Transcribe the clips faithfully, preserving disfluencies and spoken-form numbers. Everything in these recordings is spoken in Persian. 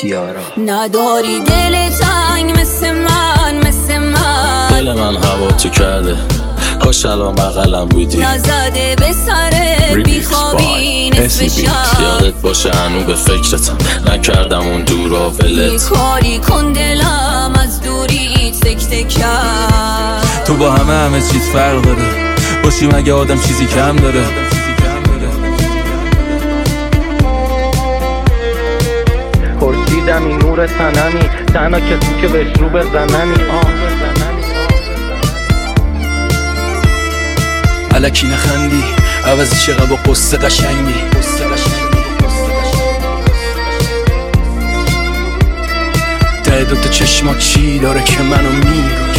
دیارا نداری دل تنگ مثل من مثل من دل من هوا تو کرده کاش الان بغلم بودی نزده به سرت بیخوابی نصف شب یادت باشه هنو به فکرتم نکردم اون دورا ولت یه کاری کن دلم از دوری سکته کرد تو با همه همه چیز فرق داره باشی مگه آدم چیزی کم داره پرسیدم این نور تنمی تنها کسی که بهش رو بزنمی آه الکی نخندی عوضی چقدر با قصه قشنگی ته دوتا چشمات چی داره که منو میگوش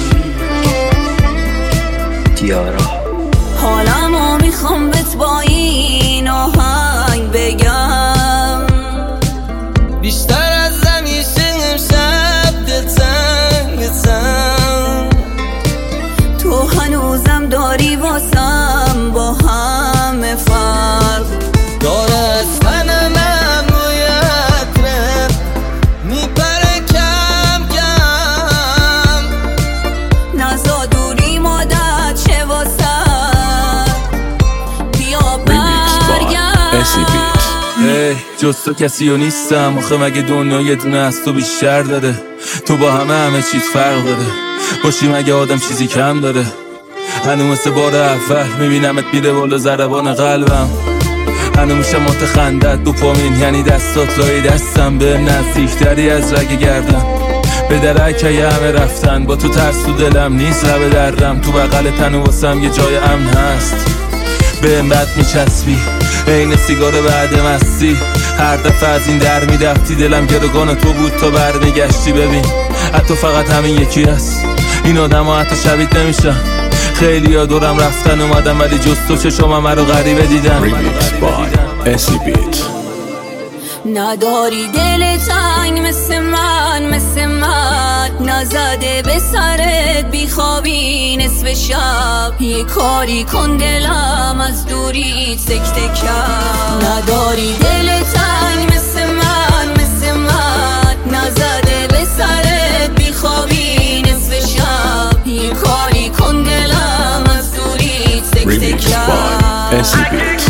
دیارا حالمو میخوام بهت با این آهنگ بگم بیشتر از همیشه امشب دلتنگ دلتنگ تو هنوزم داری واسم با همه فرق داره از تنم روی عطرت میپره کم کم نزا دوری مادت چه واسم بیا برگرد ای جز تو کسی و نیستم آخه مگه دنیا یه دونه از تو بیشتر داره تو با همه همه چیز فرق داره باشی مگه آدم چیزی کم داره هنو مثل بار اول میبینمت میره بالا ضربان قلبم هنو میشه مات خندت دو پامین یعنی دستات لای دستم به نزدیکتری از رگ گردم به درکه همه رفتن با تو ترس تو دلم نیست لب دردم تو بغل تن واسم یه جای امن هست به این بد میچسبی این سیگار بعد مستی هر دفعه از این در میرفتی دلم گروگان تو بود تا برمیگشتی ببین حتی فقط همین یکی هست این آدم ها حتی شبیه نمیشن خیلی ها دورم رفتن اومدم ولی جز تو چشمم رو غریبه دیدن Remix by اسی بیت نداری دل تنگ مثل من مثل من نزده به سرت بیخوابی نصف شب یه کاری کن دلم از دوری سکته کرد نداری دل تنگ مثل من مثل من نزده به سرت بیخوابی نصف شب یه کاری کن دلم از دوری سکته کرد اسی بیت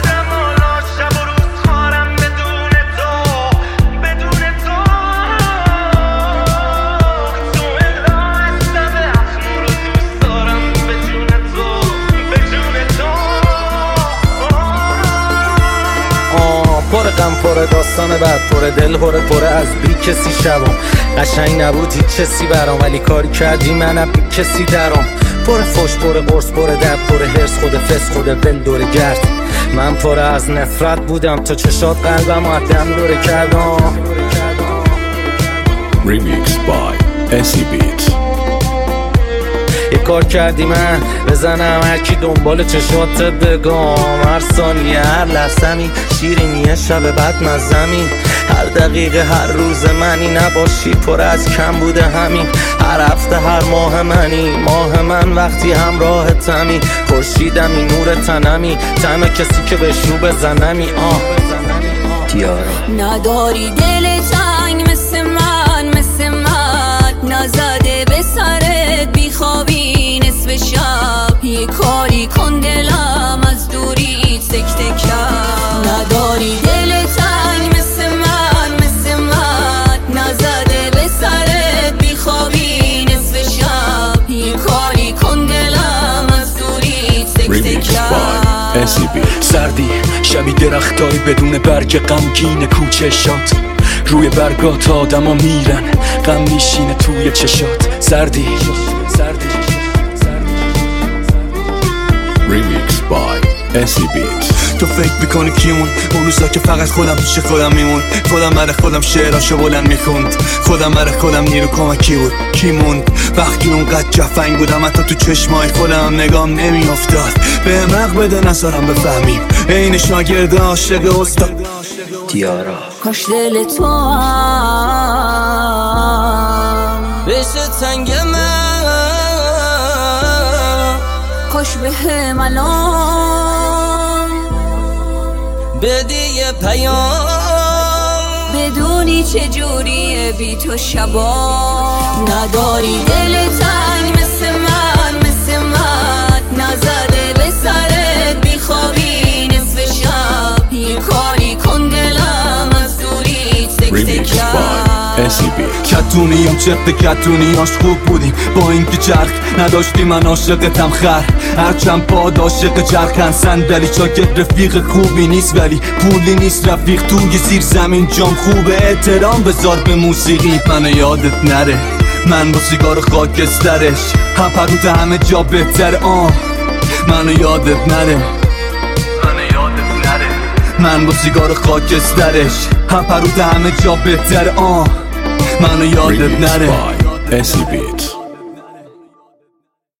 پر غم پر داستان بعد پر دل پر پر از بی کسی شبم قشنگ نبود هیچ چیزی برام ولی کاری کردی منم بی کسی درام پر فوش پر قرص پر درد پر هرس خود فس خود ول دور گرد من پر از نفرت بودم تا چشات قلبم و عدم دوره کردم Remix by اسی بیت یه کار کردی من بزنم هرکی دنبال چشات بگم هر ثانیه هر لحظمی شیرینیه شب بعد مزمی هر دقیقه هر روز منی نباشی پر از کم بوده همین هر هفته هر ماه منی ماه من وقتی همراه تمی خورشیدم این نور تنمی تنها کسی که بهش رو بزنمی آه دیارا نداری دل تنگ مثل من مثل من نزده به سرت بیخوابی نصف شب یه کاری کن دلم از دوری سکته کرد نداری دل تنگ مثل من مثل من نزده به سرت بیخوابی نصف شب یه کاری کن دلم از دوری سکته کرد اسی بیت سردی شبی درختای بدون برگ غمگین کوچشات روی برگات آدم ها میرن غم میشینه توی چشات سردی سردی Remix by اسی بیت تو فکر میکنی کیمون اون روزا که فقط خودم پیش خودم میمون خودم برای خودم شعراشو بلند میخوند خودم برای خودم نیرو کمکی بود کیمون وقتی اونقدر جفنگ بودم حتی تو چشمای خودم نگام نمیافتاد به مق بده نذارم بفهمیم این شاگرد عاشق استاد دیارا کاش دل تو هم بشه تنگ من کاش به هم الان بدی یه پیام بدونی نداری چجوریه بی تو شبا. نداری دل تنگ مثل من مثل من، نزده به سرت بیخوابی نصف شب. یه کاری کن دلم از دوری تک تک کرد. کتونیم چفت کتونیاش خوب بودیم، با اینکه چرخ نداشتی من عاشقتم خر. هرچند پاد عاشق چرخن صندلی چاکت رفیق خوبی نیست ولی پولی نیست رفیق توی زیر زمین جام خوبه. احترام بذار به موسیقی منو یادت نره، من با سیگار خاکسترش هپروت همه جا بهتر. آه منو یادت نره، منو یادت نره، من با سیگار خاکسترش هپروت همه جا بهتر. آه منو یادت نره. اسلی بیت